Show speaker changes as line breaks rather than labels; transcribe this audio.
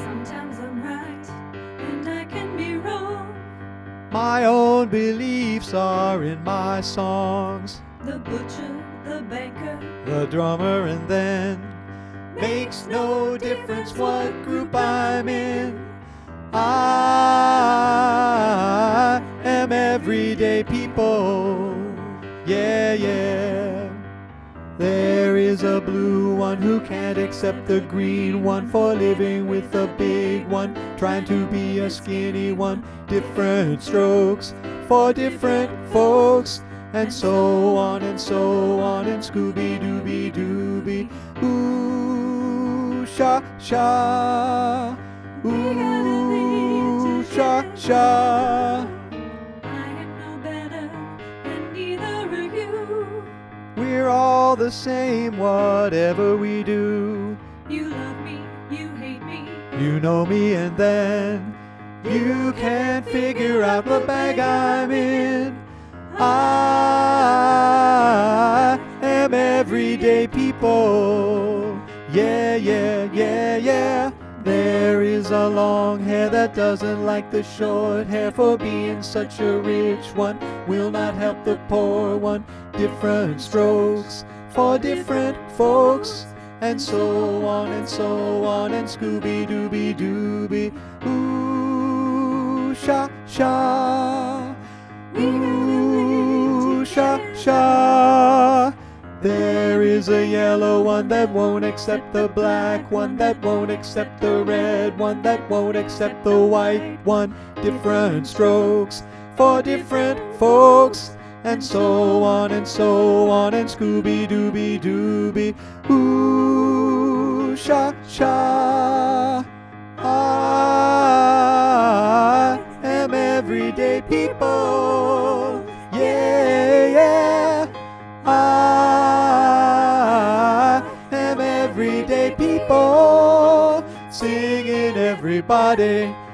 Sometimes I'm right, and I can be wrong.
My own beliefs are in my songs.
The butcher, the baker,
The drummer, and then makes no difference what group I'm in. I am everyday people. Yeah, yeah. There is a blue one who can't accept the green one for living with a big one, trying to be a skinny one. Different strokes for different folks, and so on and so on, and Scooby-Dooby-Dooby. Ooh, sha, sha. Ooh, sha, sha.
I am no better, and neither are you.
We're all the same, whatever we do.
You love me, you hate me.
You know me, and then you can't figure out the bag I'm in. I am everyday people. Yeah, yeah, yeah, yeah. There is a long hair that doesn't like the short hair for being such a rich one. Will not help the poor one. Different strokes for different folks, and so on and so on, and Scooby-Dooby-Dooby. Ooh, sha, sha. Ooh, sha, sha. There is a yellow one that won't accept the black one, that won't accept the red one, that won't accept the white one. Different strokes for different folks, and so on and so on, and Scooby-Dooby-Dooby. Ooh, sha, sha. I am everyday people. Yeah, yeah. I am everyday people. Singing everybody.